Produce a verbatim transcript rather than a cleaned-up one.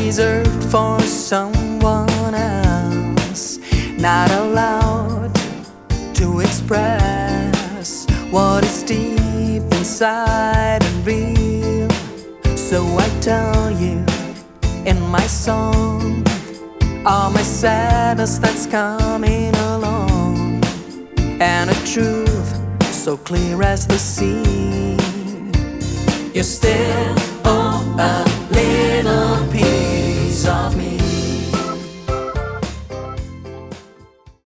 reserved for someone else, not allowed to express what is deep inside and real. So I tell you in my song all my sadness that's coming along, and a truth so clear as the sea. You're still oh, a little piece of